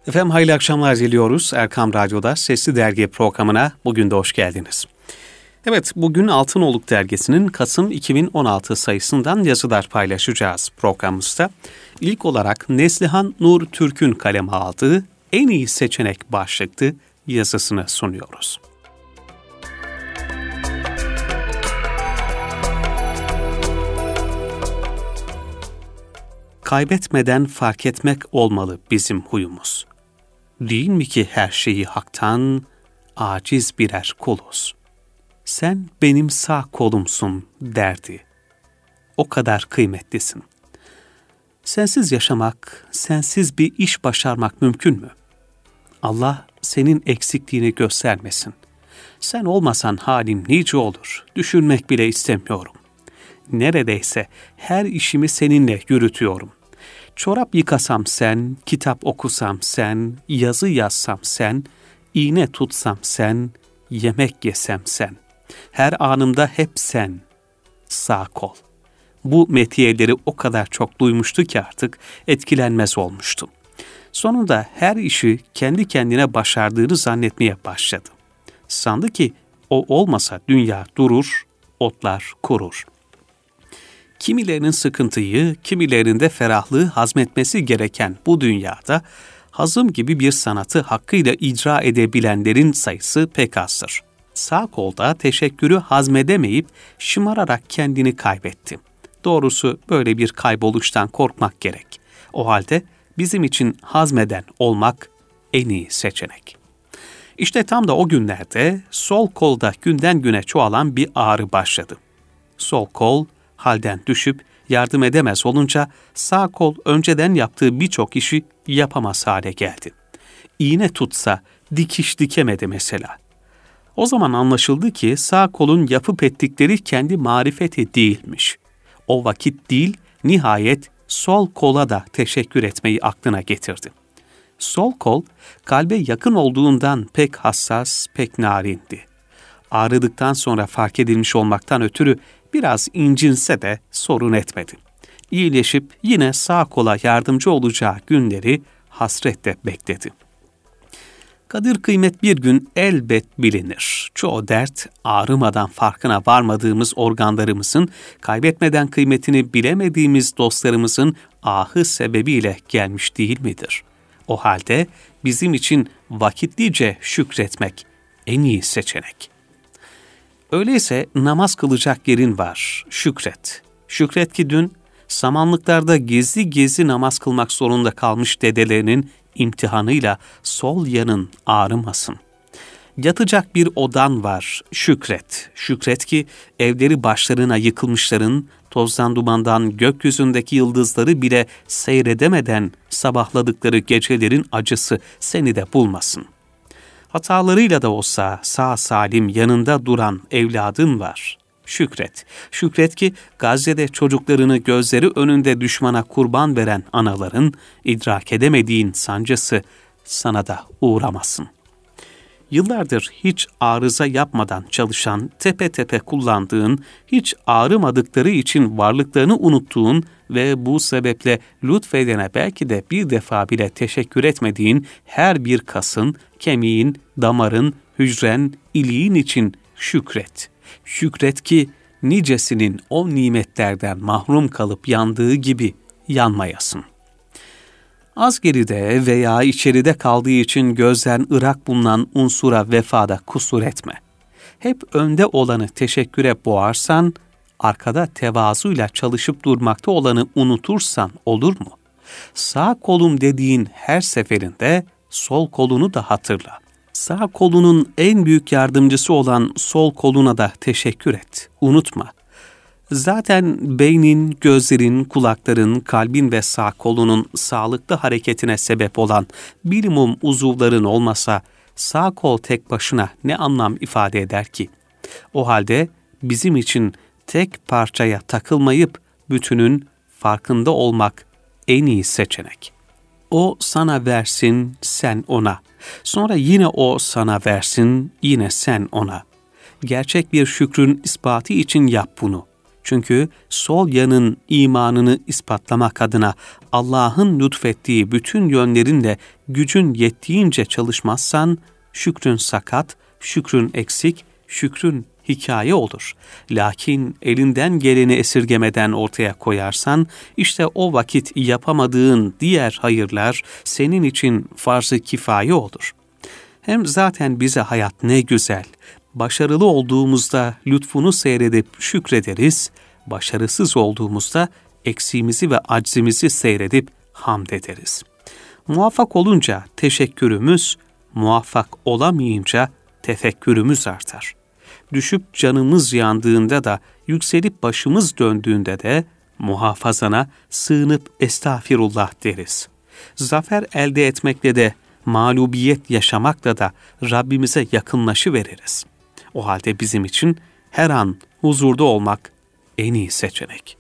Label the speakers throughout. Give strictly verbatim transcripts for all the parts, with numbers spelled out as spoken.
Speaker 1: Efendim hayırlı akşamlar diliyoruz. Erkam Radyo'da Sesli Dergi programına bugün de hoş geldiniz. Evet, bugün Altınoluk Dergisi'nin Kasım iki bin on altı sayısından yazılar paylaşacağız programımızda. İlk olarak Neslihan Nur Türk'ün kaleme aldığı En İyi Seçenek başlıklı yazısını sunuyoruz. Kaybetmeden fark etmek olmalı bizim huyumuz. Değil mi ki her şeyi haktan, aciz birer kuluz. Sen benim sağ kolumsun derdi. O kadar kıymetlisin. Sensiz yaşamak, sensiz bir iş başarmak mümkün mü? Allah senin eksikliğini göstermesin. Sen olmasan halim nice olur, düşünmek bile istemiyorum. Neredeyse her işimi seninle yürütüyorum. Çorap yıkasam sen, kitap okusam sen, yazı yazsam sen, iğne tutsam sen, yemek yesem sen. Her anımda hep sen, sağ kol. Bu metiyeleri o kadar çok duymuştu ki artık etkilenmez olmuştu. Sonunda her işi kendi kendine başardığını zannetmeye başladı. Sandı ki o olmasa dünya durur, otlar kurur. Kimilerinin sıkıntıyı, kimilerinde ferahlığı hazmetmesi gereken bu dünyada hazım gibi bir sanatı hakkıyla icra edebilenlerin sayısı pek azdır. Sağ kolda teşekkürü hazmedemeyip şımararak kendini kaybetti. Doğrusu böyle bir kayboluştan korkmak gerek. O halde bizim için hazmeden olmak en iyi seçenek. İşte tam da o günlerde sol kolda günden güne çoğalan bir ağrı başladı. Sol kol halden düşüp yardım edemez olunca sağ kol önceden yaptığı birçok işi yapamaz hale geldi. İğne tutsa dikiş dikemedi mesela. O zaman anlaşıldı ki sağ kolun yapıp ettikleri kendi marifeti değilmiş. O vakit değil, nihayet sol kola da teşekkür etmeyi aklına getirdi. Sol kol, kalbe yakın olduğundan pek hassas, pek narindi. Ağrıdıktan sonra fark edilmiş olmaktan ötürü biraz incinse de sorun etmedi. İyileşip yine sağ kola yardımcı olacağı günleri hasretle bekledi. Kadir kıymet bir gün elbet bilinir. Çoğu dert ağrımadan farkına varmadığımız organlarımızın, kaybetmeden kıymetini bilemediğimiz dostlarımızın ahı sebebiyle gelmiş değil midir? O halde bizim için vakitlice şükretmek en iyi seçenek. Öyleyse namaz kılacak yerin var, şükret. Şükret ki dün samanlıklarda gizli gizli namaz kılmak zorunda kalmış dedelerinin imtihanıyla sol yanın ağrımasın. Yatacak bir odan var, şükret. Şükret ki evleri başlarına yıkılmışların, tozdan dumandan gökyüzündeki yıldızları bile seyredemeden sabahladıkları gecelerin acısı seni de bulmasın. Hatalarıyla da olsa sağ salim yanında duran evladın var. Şükret. Şükret ki Gazze'de çocuklarını gözleri önünde düşmana kurban veren anaların idrak edemediğin sancısı sana da uğramasın. Yıllardır hiç arıza yapmadan çalışan, tepe tepe kullandığın, hiç ağrımadıkları için varlıklarını unuttuğun ve bu sebeple lütfedene belki de bir defa bile teşekkür etmediğin her bir kasın, kemiğin, damarın, hücren, iliğin için şükret. Şükret ki nicesinin o nimetlerden mahrum kalıp yandığı gibi yanmayasın. Az geride veya içeride kaldığı için gözden ırak bulunan unsura vefada kusur etme. Hep önde olanı teşekküre boğarsan, arkada tevazuyla çalışıp durmakta olanı unutursan olur mu? Sağ kolum dediğin her seferinde sol kolunu da hatırla. Sağ kolunun en büyük yardımcısı olan sol koluna da teşekkür et. Unutma. Zaten beynin, gözlerin, kulakların, kalbin ve sağ kolunun sağlıklı hareketine sebep olan bilimum uzuvların olmasa sağ kol tek başına ne anlam ifade eder ki? O halde bizim için tek parçaya takılmayıp bütünün farkında olmak en iyi seçenek. O sana versin, sen ona. Sonra yine o sana versin, yine sen ona. Gerçek bir şükrün ispatı için yap bunu. Çünkü sol yanın imanını ispatlamak adına Allah'ın lütfettiği bütün yönlerinle gücün yettiğince çalışmazsan, şükrün sakat, şükrün eksik, şükrün hikaye olur. Lakin elinden geleni esirgemeden ortaya koyarsan, işte o vakit yapamadığın diğer hayırlar senin için farz-ı kifaye olur. Hem zaten bize hayat ne güzel. Başarılı olduğumuzda lütfunu seyredip şükrederiz, başarısız olduğumuzda eksiğimizi ve aczimizi seyredip hamd ederiz. Muvaffak olunca teşekkürümüz, muvaffak olamayınca tefekkürümüz artar. Düşüp canımız yandığında da, yükselip başımız döndüğünde de muhafazana sığınıp estağfirullah deriz. Zafer elde etmekle de, mağlubiyet yaşamakla da Rabbimize yakınlaşıveririz. O halde bizim için her an huzurda olmak en iyi seçenek.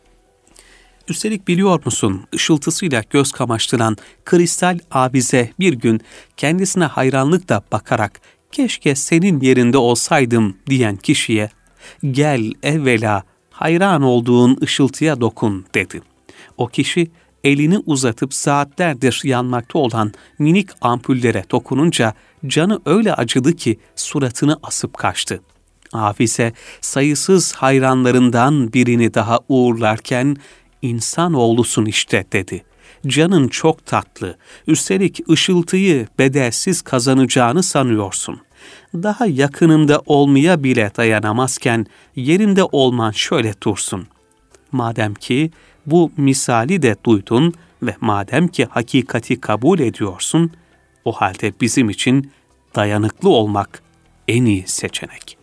Speaker 1: Üstelik biliyor musun, ışıltısıyla göz kamaştıran kristal abize bir gün kendisine hayranlıkla bakarak keşke senin yerinde olsaydım diyen kişiye gel evvela hayran olduğun ışıltıya dokun dedi. O kişi elini uzatıp saatlerdir yanmakta olan minik ampullere dokununca canı öyle acıdı ki suratını asıp kaçtı. Hafize sayısız hayranlarından birini daha uğurlarken insanoğlusun işte dedi. Canın çok tatlı, üstelik ışıltıyı bedelsiz kazanacağını sanıyorsun. Daha yakınımda olmaya bile dayanamazken yerinde olman şöyle dursun. Madem ki bu misali de duydun ve madem ki hakikati kabul ediyorsun, o halde bizim için dayanıklı olmak en iyi seçenek.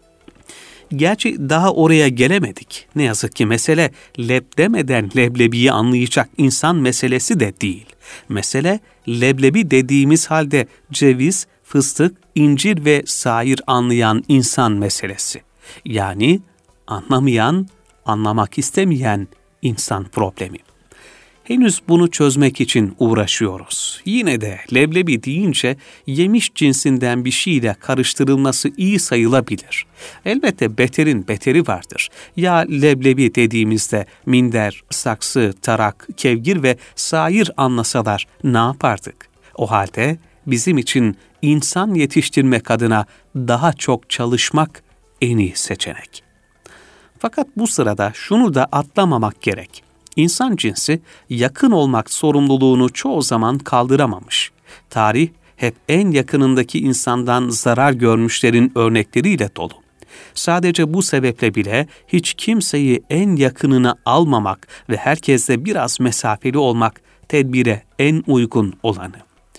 Speaker 1: Gerçi daha oraya gelemedik. Ne yazık ki mesele leb demeden leblebiyi anlayacak insan meselesi de değil. Mesele leblebi dediğimiz halde ceviz, fıstık, incir ve sair anlayan insan meselesi. Yani anlamayan, anlamak istemeyen insan problemi. Henüz bunu çözmek için uğraşıyoruz. Yine de leblebi deyince yemiş cinsinden bir şeyle karıştırılması iyi sayılabilir. Elbette beterin beteri vardır. Ya leblebi dediğimizde minder, saksı, tarak, kevgir ve sair anlasalar ne yapardık? O halde bizim için insan yetiştirmek adına daha çok çalışmak en iyi seçenek. Fakat bu sırada şunu da atlamamak gerek. İnsan cinsi yakın olmak sorumluluğunu çoğu zaman kaldıramamış. Tarih hep en yakınındaki insandan zarar görmüşlerin örnekleriyle dolu. Sadece bu sebeple bile hiç kimseyi en yakınına almamak ve herkesle biraz mesafeli olmak tedbire en uygun olanı.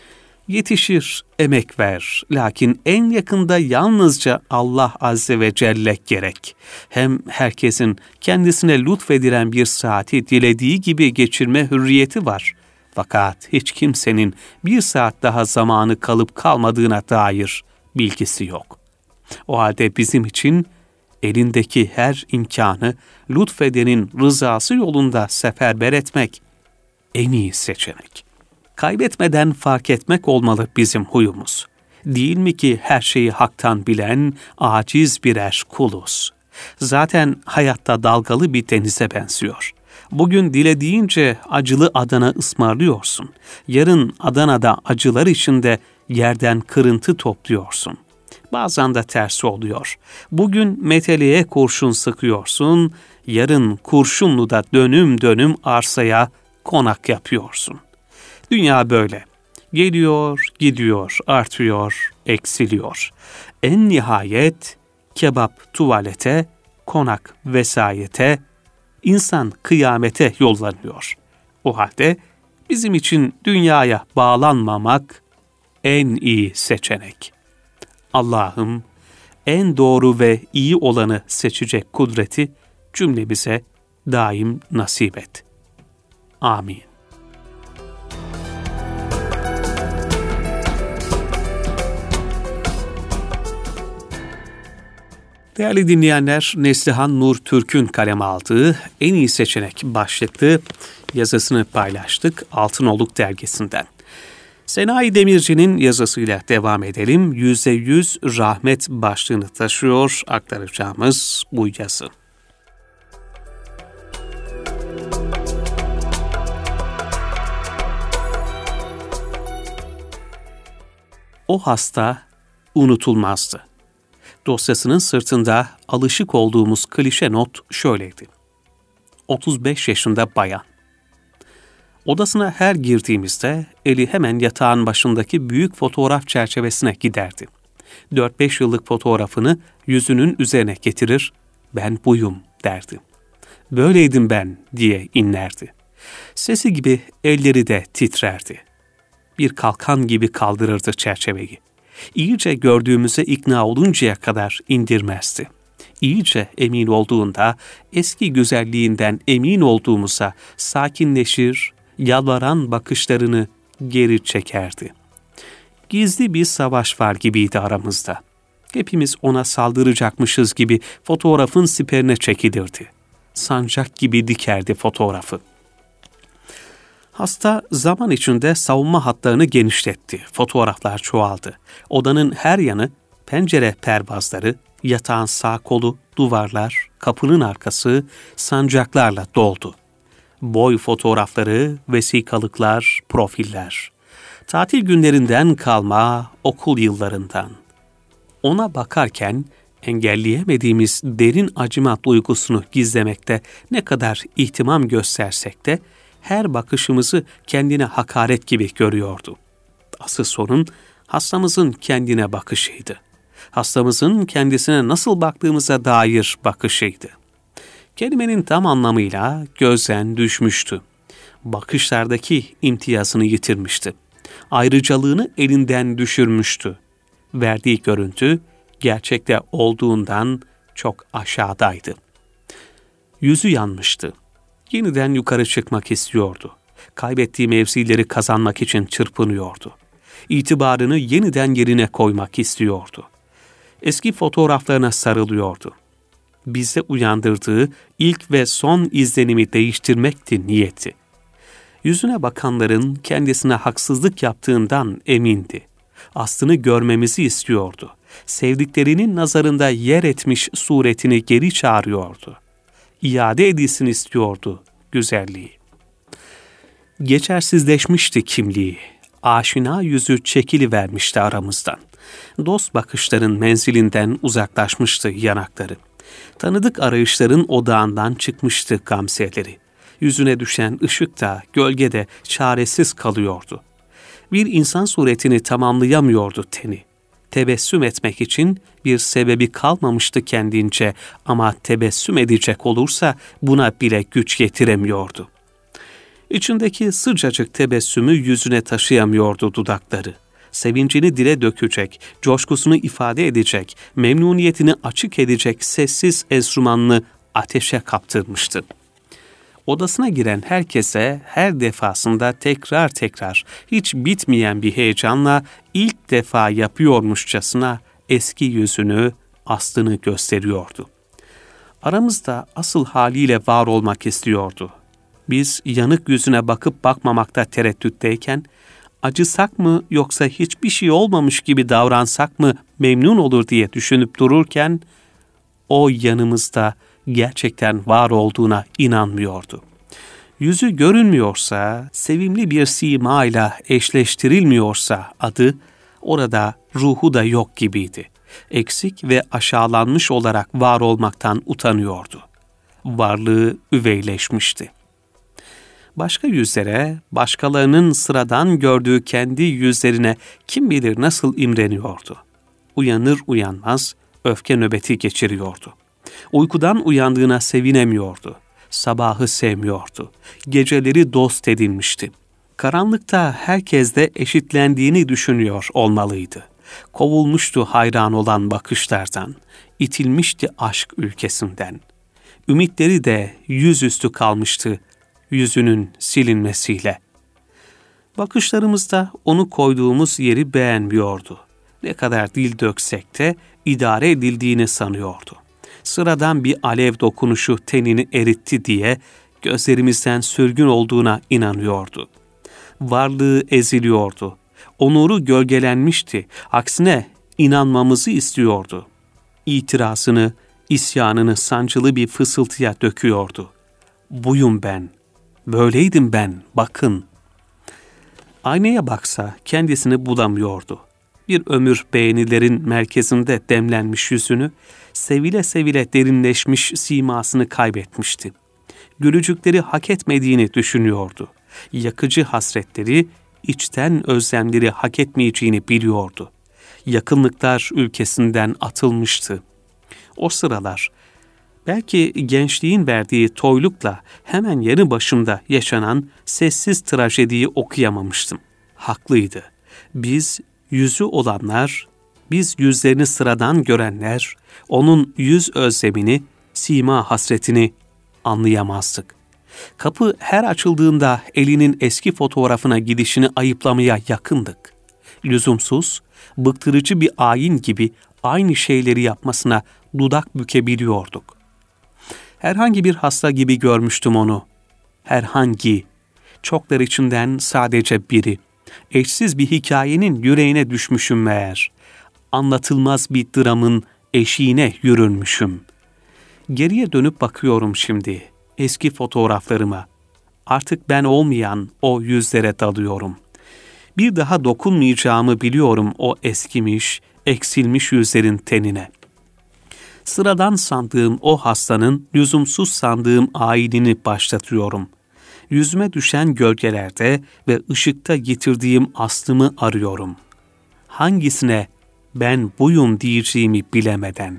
Speaker 1: Yetişir, emek ver. Lakin en yakında yalnızca Allah Azze ve Celle gerek. Hem herkesin kendisine lütfedilen bir saati dilediği gibi geçirme hürriyeti var. Fakat hiç kimsenin bir saat daha zamanı kalıp kalmadığına dair bilgisi yok. O halde bizim için elindeki her imkanı lütfedenin rızası yolunda seferber etmek en iyi seçenek. Kaybetmeden fark etmek olmalı bizim huyumuz. Değil mi ki her şeyi haktan bilen aciz birer kuluz. Zaten hayatta dalgalı bir denize benziyor. Bugün dilediğince acılı Adana ısmarlıyorsun. Yarın Adana'da acılar içinde yerden kırıntı topluyorsun. Bazen de tersi oluyor. Bugün meteleye kurşun sıkıyorsun, yarın Kurşunlu'da dönüm dönüm arsaya konak yapıyorsun. Dünya böyle. Geliyor, gidiyor, artıyor, eksiliyor. En nihayet kebap tuvalete, konak vesayete, insan kıyamete yollanıyor. O halde bizim için dünyaya bağlanmamak en iyi seçenek. Allah'ım en doğru ve iyi olanı seçecek kudreti cümlemize daim nasip et. Amin. Değerli dinleyenler, Neslihan Nur Türk'ün kaleme aldığı En İyi Seçenek başlıklı yazısını paylaştık Altınoluk dergisinden. Senayi Demirci'nin yazısıyla devam edelim. Yüzde yüz rahmet başlığını taşıyor aktaracağımız bu yazı. O hasta unutulmazdı. Dosyasının sırtında alışık olduğumuz klişe not şöyleydi. otuz beş yaşında bayan. Odasına her girdiğimizde eli hemen yatağın başındaki büyük fotoğraf çerçevesine giderdi. dört beş yıllık fotoğrafını yüzünün üzerine getirir, ben buyum derdi. Böyleydim ben diye inlerdi. Sesi gibi elleri de titrerdi. Bir kalkan gibi kaldırırdı çerçeveyi. İyice gördüğümüze ikna oluncaya kadar indirmezdi. İyice emin olduğunda eski güzelliğinden emin olduğumuza sakinleşir, yalvaran bakışlarını geri çekerdi. Gizli bir savaş var gibiydi aramızda. Hepimiz ona saldıracakmışız gibi fotoğrafın siperine çekilirdi. Sancak gibi dikerdi fotoğrafı. Hasta zaman içinde savunma hatlarını genişletti. Fotoğraflar çoğaldı. Odanın her yanı, pencere pervazları, yatağın sağ kolu, duvarlar, kapının arkası sancaklarla doldu. Boy fotoğrafları, vesikalıklar, profiller. Tatil günlerinden kalma, okul yıllarından. Ona bakarken engelleyemediğimiz derin acıma duygusunu gizlemekte ne kadar ihtimam göstersek de her bakışımızı kendine hakaret gibi görüyordu. Asıl sorun hastamızın kendine bakışıydı. Hastamızın kendisine nasıl baktığımıza dair bakışıydı. Kelimenin tam anlamıyla gözden düşmüştü. Bakışlardaki imtiyazını yitirmişti. Ayrıcalığını elinden düşürmüştü. Verdiği görüntü gerçekte olduğundan çok aşağıdaydı. Yüzü yanmıştı. Yeniden yukarı çıkmak istiyordu. Kaybettiği mevzileri kazanmak için çırpınıyordu. İtibarını yeniden yerine koymak istiyordu. Eski fotoğraflarına sarılıyordu. Bizde uyandırdığı ilk ve son izlenimi değiştirmekti niyeti. Yüzüne bakanların kendisine haksızlık yaptığından emindi. Aslını görmemizi istiyordu. Sevdiklerinin nazarında yer etmiş suretini geri çağırıyordu. İade edilsin istiyordu güzelliği. Geçersizleşmişti kimliği. Aşina yüzü çekilivermişti aramızdan. Dost bakışların menzilinden uzaklaşmıştı yanakları. Tanıdık arayışların odağından çıkmıştı gamzeleri. Yüzüne düşen ışık da gölge de çaresiz kalıyordu. Bir insan suretini tamamlayamıyordu teni. Tebessüm etmek için bir sebebi kalmamıştı kendince ama tebessüm edecek olursa buna bile güç yetiremiyordu. İçindeki sıcacık tebessümü yüzüne taşıyamıyordu dudakları. Sevincini dile dökecek, coşkusunu ifade edecek, memnuniyetini açık edecek sessiz enstrümanını ateşe kaptırmıştı. Odasına giren herkese her defasında tekrar tekrar hiç bitmeyen bir heyecanla ilk defa yapıyormuşçasına eski yüzünü, aslını gösteriyordu. Aramızda asıl haliyle var olmak istiyordu. Biz yanık yüzüne bakıp bakmamakta tereddütteyken, acısak mı yoksa hiçbir şey olmamış gibi davransak mı memnun olur diye düşünüp dururken, o yanımızda gerçekten var olduğuna inanmıyordu. Yüzü görünmüyorsa, sevimli bir simayla eşleştirilmiyorsa adı, orada ruhu da yok gibiydi. Eksik ve aşağılanmış olarak var olmaktan utanıyordu. Varlığı üveyleşmişti. Başka yüzlere, başkalarının sıradan gördüğü kendi yüzlerine kim bilir nasıl imreniyordu. Uyanır uyanmaz öfke nöbeti geçiriyordu. Uykudan uyandığına sevinemiyordu. Sabahı sevmiyordu. Geceleri dost edinmişti. Karanlıkta herkesle eşitlendiğini düşünüyor olmalıydı. Kovulmuştu hayran olan bakışlardan. İtilmişti aşk ülkesinden. Ümitleri de yüzüstü kalmıştı yüzünün silinmesiyle. Bakışlarımızda onu koyduğumuz yeri beğenmiyordu. Ne kadar dil döksek de idare edildiğini sanıyordu. Sıradan bir alev dokunuşu tenini eritti diye gözlerimizden sürgün olduğuna inanıyordu. Varlığı eziliyordu. Onuru gölgelenmişti. Aksine inanmamızı istiyordu. İtirazını, isyanını sancılı bir fısıltıya döküyordu. Buyum ben, böyleydim ben, bakın. Aynaya baksa kendisini bulamıyordu. bir ömür beğenilerin merkezinde demlenmiş yüzünü, sevile sevile derinleşmiş simasını kaybetmişti. Gülücükleri hak etmediğini düşünüyordu. Yakıcı hasretleri, içten özlemleri hak etmeyeceğini biliyordu. Yakınlıklar ülkesinden atılmıştı. O sıralar, belki gençliğin verdiği toylukla hemen yanı başımda yaşanan sessiz trajediyi okuyamamıştım. Haklıydı. Biz yüzü olanlar, biz yüzlerini sıradan görenler, onun yüz özlemini, sima hasretini anlayamazdık. Kapı her açıldığında elinin eski fotoğrafına gidişini ayıplamaya yakındık. Lüzumsuz, bıktırıcı bir ayin gibi aynı şeyleri yapmasına dudak bükebiliyorduk. Herhangi bir hasta gibi görmüştüm onu. Herhangi, çoklar içinden sadece biri. Eşsiz bir hikayenin yüreğine düşmüşüm meğer. Anlatılmaz bir dramın eşiğine yürünmüşüm. Geriye dönüp bakıyorum şimdi eski fotoğraflarıma. Artık ben olmayan o yüzlere dalıyorum. Bir daha dokunmayacağımı biliyorum o eskimiş, eksilmiş yüzlerin tenine. Sıradan sandığım o hastanın lüzumsuz sandığım ayinini başlatıyorum. Yüzüme düşen gölgelerde ve ışıkta yitirdiğim aslımı arıyorum. Hangisine ben buyum diyeceğimi bilemeden.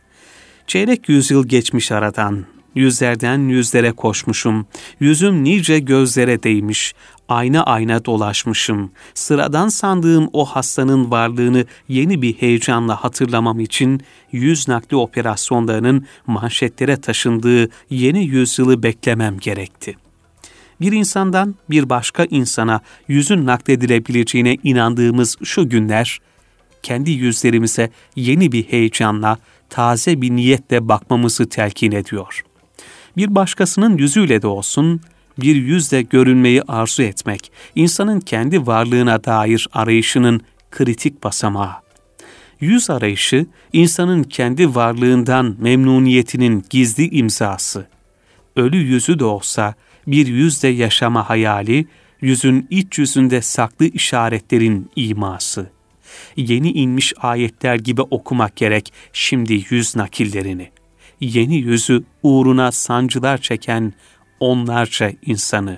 Speaker 1: Çeyrek yüzyıl geçmiş aradan, yüzlerden yüzlere koşmuşum, yüzüm nice gözlere değmiş, ayna ayna dolaşmışım. Sıradan sandığım o hastanın varlığını yeni bir heyecanla hatırlamam için yüz nakli operasyonlarının manşetlere taşındığı yeni yüzyılı beklemem gerekti. Bir insandan bir başka insana yüzün nakledilebileceğine inandığımız şu günler, kendi yüzlerimize yeni bir heyecanla, taze bir niyetle bakmamızı telkin ediyor. Bir başkasının yüzüyle de olsun, bir yüzle görünmeyi arzu etmek, insanın kendi varlığına dair arayışının kritik basamağı. Yüz arayışı, insanın kendi varlığından memnuniyetinin gizli imzası. Ölü yüzü de olsa, bir yüzle yaşama hayali, yüzün iç yüzünde saklı işaretlerin iması. Yeni inmiş ayetler gibi okumak gerek şimdi yüz nakillerini. Yeni yüzü uğruna sancılar çeken onlarca insanı.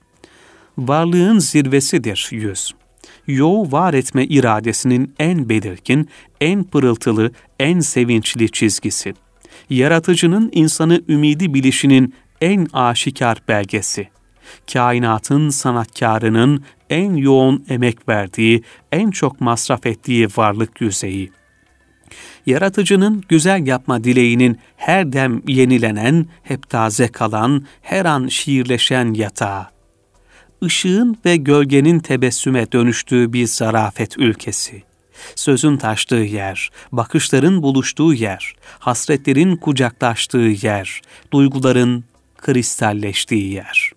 Speaker 1: Varlığın zirvesidir yüz. Yoğu var etme iradesinin en belirgin, en pırıltılı, en sevinçli çizgisi. Yaratıcının insanı ümidi bilişinin en aşikar belgesi. Kainatın sanatkarının en yoğun emek verdiği, en çok masraf ettiği varlık yüzeyi. Yaratıcının güzel yapma dileğinin her dem yenilenen, hep taze kalan, her an şiirleşen yatağı. Işığın ve gölgenin tebessüme dönüştüğü bir zarafet ülkesi. Sözün taştığı yer, bakışların buluştuğu yer, hasretlerin kucaklaştığı yer, duyguların kristalleştiği yer.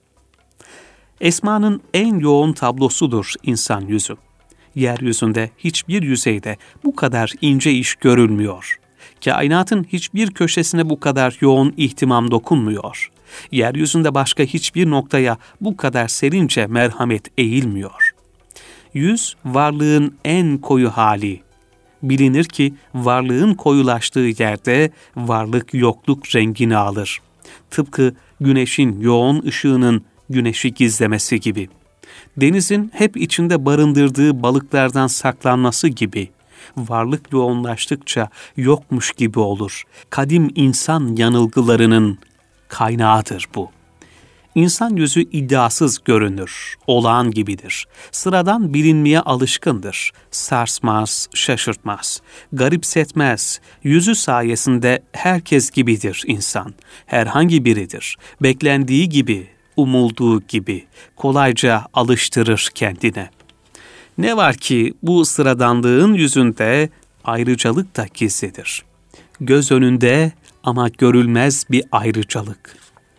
Speaker 1: Esmanın en yoğun tablosudur insan yüzü. Yeryüzünde hiçbir yüzeyde bu kadar ince iş görülmüyor. Kainatın hiçbir köşesine bu kadar yoğun ihtimam dokunmuyor. Yeryüzünde başka hiçbir noktaya bu kadar serince merhamet eğilmiyor. Yüz, varlığın en koyu hali. Bilinir ki varlığın koyulaştığı yerde varlık yokluk rengini alır. Tıpkı güneşin yoğun ışığının güneşi gizlemesi gibi. Denizin hep içinde barındırdığı balıklardan saklanması gibi. Varlık yoğunlaştıkça yokmuş gibi olur. Kadim insan yanılgılarının kaynağıdır bu. İnsan yüzü iddiasız görünür, olağan gibidir. Sıradan bilinmeye alışkındır. Sarsmaz, şaşırtmaz, garipsetmez. Yüzü sayesinde herkes gibidir insan. Herhangi biridir. Beklendiği gibi, umulduğu gibi kolayca alıştırır kendine. Ne var ki bu sıradanlığın yüzünde ayrıcalık da gizlidir. Göz önünde ama görülmez bir ayrıcalık.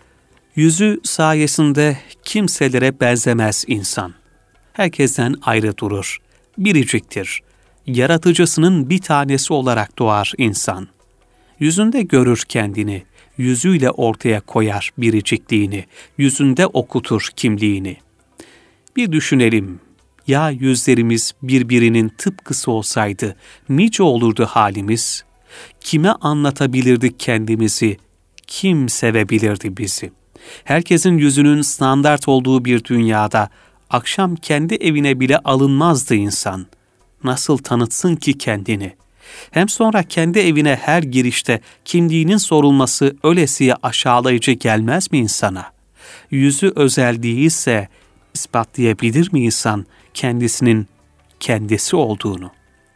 Speaker 1: Yüzü sayesinde kimselere benzemez insan. Herkesten ayrı durur, biriciktir. Yaratıcısının bir tanesi olarak doğar insan. Yüzünde görür kendini, yüzüyle ortaya koyar biricikliğini, yüzünde okutur kimliğini. Bir düşünelim, Ya yüzlerimiz birbirinin tıpkısı olsaydı nice olurdu halimiz? Kime anlatabilirdik kendimizi? Kim sevebilirdi bizi? Herkesin yüzünün standart olduğu bir dünyada akşam kendi evine bile alınmazdı insan. Nasıl tanıtsın ki kendini? Hem sonra kendi evine her girişte kimliğinin sorulması öylesiye aşağılayıcı gelmez mi insana? Yüzü özel değilse ispatlayabilir mi insan kendisinin kendisi olduğunu?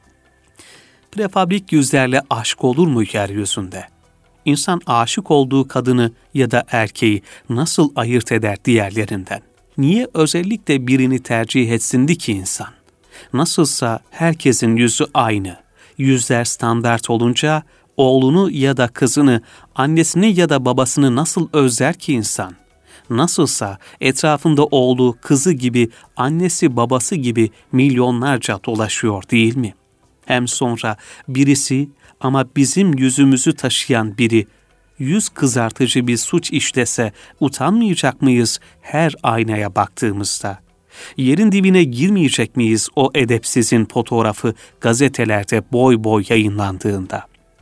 Speaker 1: Prefabrik yüzlerle aşk olur mu yeryüzünde? İnsan aşık olduğu kadını ya da erkeği nasıl ayırt eder diğerlerinden? Niye özellikle birini tercih etsindi ki insan? Nasılsa herkesin yüzü aynı. Yüzler standart olunca oğlunu ya da kızını, annesini ya da babasını nasıl özler ki insan? Nasılsa etrafında oğlu, kızı gibi, annesi, babası gibi milyonlarca dolaşıyor değil mi? Hem sonra birisi ama bizim yüzümüzü taşıyan biri, yüz kızartıcı bir suç işlese utanmayacak mıyız her aynaya baktığımızda? Yerin dibine girmeyecek miyiz o edepsizin fotoğrafı gazetelerde boy boy yayınlandığında?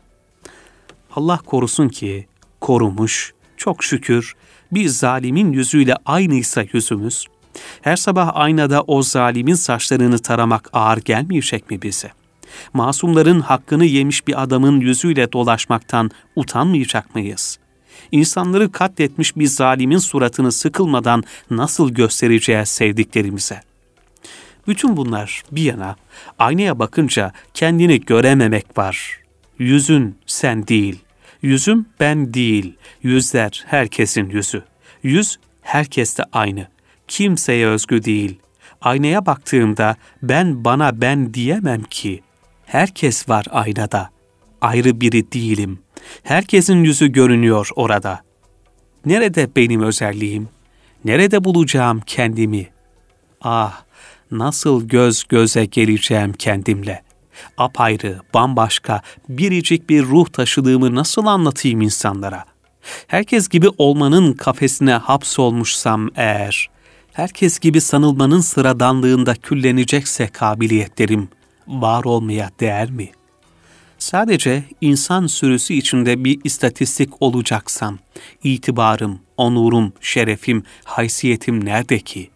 Speaker 1: Allah korusun ki korumuş, çok şükür bir zalimin yüzüyle aynıysa yüzümüz, her sabah aynada o zalimin saçlarını taramak ağır gelmeyecek mi bize? Masumların hakkını yemiş bir adamın yüzüyle dolaşmaktan utanmayacak mıyız? İnsanları katletmiş bir zalimin suratını sıkılmadan nasıl göstereceğiz sevdiklerimize? Bütün bunlar bir yana, aynaya bakınca kendini görememek var. Yüzün sen değil, yüzüm ben değil, yüzler herkesin yüzü. Yüz herkeste aynı, kimseye özgü değil. Aynaya baktığımda ben bana ben diyemem ki. Herkes var aynada, ayrı biri değilim. Herkesin yüzü görünüyor orada. Nerede benim özelliğim? Nerede bulacağım kendimi? Ah, nasıl göz göze geleceğim kendimle? Apayrı, bambaşka, biricik bir ruh taşıdığımı nasıl anlatayım insanlara? Herkes gibi olmanın kafesine hapsolmuşsam eğer, herkes gibi sanılmanın sıradanlığında küllenecekse kabiliyetlerim, var olmaya değer mi? Sadece insan sürüsü içinde bir istatistik olacaksam, itibarım, onurum, şerefim, haysiyetim nerede ki?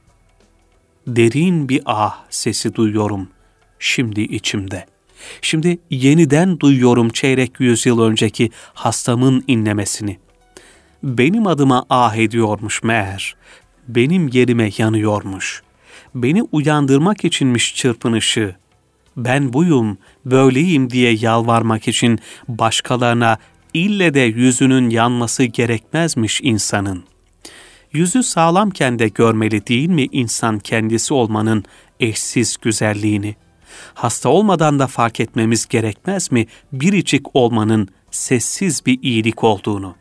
Speaker 1: Derin bir ah sesi duyuyorum şimdi içimde. Şimdi yeniden duyuyorum çeyrek yüzyıl önceki hastamın inlemesini. Benim adıma ah ediyormuş meğer, benim yerime yanıyormuş. Beni uyandırmak içinmiş çırpınışı. Ben buyum, böyleyim diye yalvarmak için başkalarına ille de yüzünün yanması gerekmezmiş insanın. Yüzü sağlamken de görmeli değil mi insan kendisi olmanın eşsiz güzelliğini? Hasta olmadan da fark etmemiz gerekmez mi biricik olmanın sessiz bir iyilik olduğunu?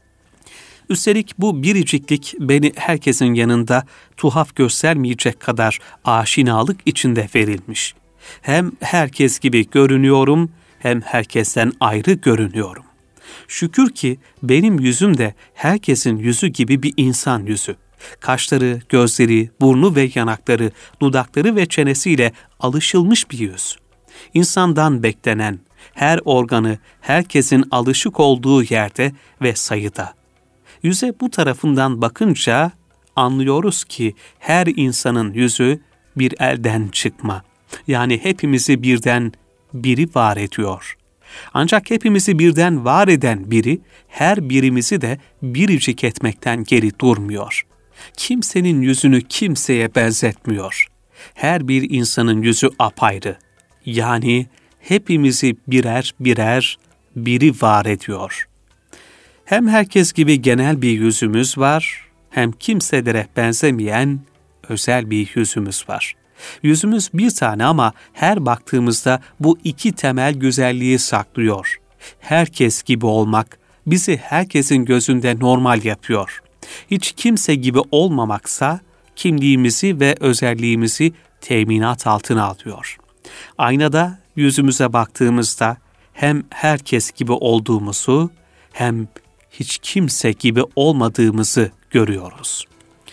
Speaker 1: Üstelik bu biriciklik beni herkesin yanında tuhaf göstermeyecek kadar aşinalık içinde verilmiş. Hem herkes gibi görünüyorum, hem herkesten ayrı görünüyorum. Şükür ki benim yüzüm de herkesin yüzü gibi bir insan yüzü. Kaşları, gözleri, burnu ve yanakları, dudakları ve çenesiyle alışılmış bir yüz. İnsandan beklenen, her organı herkesin alışık olduğu yerde ve sayıda. Yüze bu tarafından bakınca anlıyoruz ki her insanın yüzü bir elden çıkma. Yani hepimizi birden biri var ediyor. Ancak hepimizi birden var eden biri, her birimizi de biricik etmekten geri durmuyor. Kimsenin yüzünü kimseye benzetmiyor. Her bir insanın yüzü apayrı. Yani hepimizi birer birer biri var ediyor. Hem herkes gibi genel bir yüzümüz var, hem kimselere benzemeyen özel bir yüzümüz var. Yüzümüz bir tane ama her baktığımızda bu iki temel güzelliği saklıyor. Herkes gibi olmak bizi herkesin gözünde normal yapıyor. Hiç kimse gibi olmamaksa kimliğimizi ve özelliğimizi teminat altına alıyor. Aynada yüzümüze baktığımızda hem herkes gibi olduğumuzu hem hiç kimse gibi olmadığımızı görüyoruz.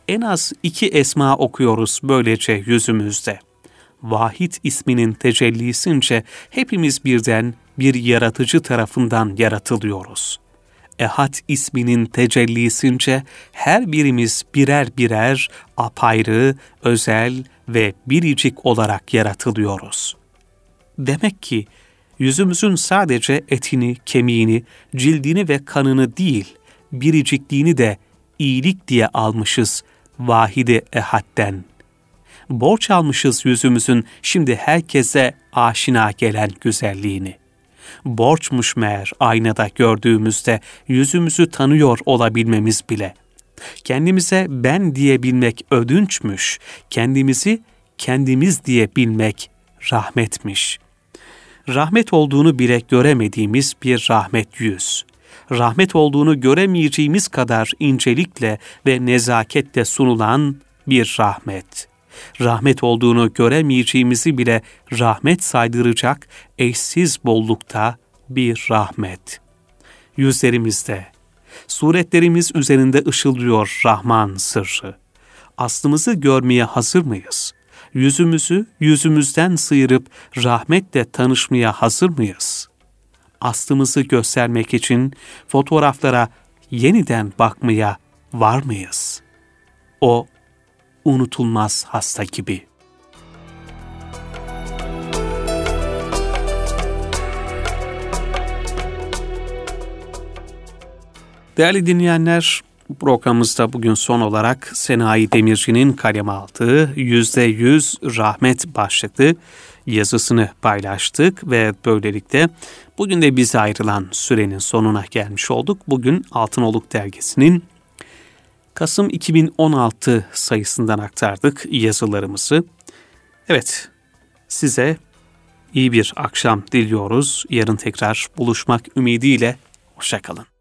Speaker 1: En az iki esma okuyoruz böylece yüzümüzde. Vahid isminin tecellisince hepimiz birden bir yaratıcı tarafından yaratılıyoruz. Ehad isminin tecellisince her birimiz birer birer apayrı, özel ve biricik olarak yaratılıyoruz. Demek ki yüzümüzün sadece etini, kemiğini, cildini ve kanını değil, biricikliğini de iyilik diye almışız Vahid-i Ehad'den. Borç almışız yüzümüzün şimdi herkese aşina gelen güzelliğini. Borçmuş meğer aynada gördüğümüzde yüzümüzü tanıyor olabilmemiz bile. Kendimize ben diyebilmek ödünçmüş, kendimizi kendimiz diyebilmek rahmetmiş. Rahmet olduğunu bile göremediğimiz bir rahmet yüz. Rahmet olduğunu göremeyeceğimiz kadar incelikle ve nezaketle sunulan bir rahmet. Rahmet olduğunu göremeyeceğimizi bile rahmet saydıracak eşsiz bollukta bir rahmet. Yüzlerimizde, suretlerimiz üzerinde ışıldıyor Rahman sırrı. Aslımızı görmeye hazır mıyız? Yüzümüzü yüzümüzden sıyırıp rahmetle tanışmaya hazır mıyız? Aslımızı göstermek için fotoğraflara yeniden bakmaya var mıyız? O unutulmaz hasta gibi. Değerli dinleyenler, programımızda bugün son olarak Senayi Demirci'nin kaleme aldığı yüzde yüz rahmet başlıklı yazısını paylaştık ve böylelikle bugün de bize ayrılan sürenin sonuna gelmiş olduk. Bugün Altınoluk Dergisi'nin Kasım iki bin on altı sayısından aktardık yazılarımızı. Evet, size iyi bir akşam diliyoruz. Yarın tekrar buluşmak ümidiyle. Hoşça kalın.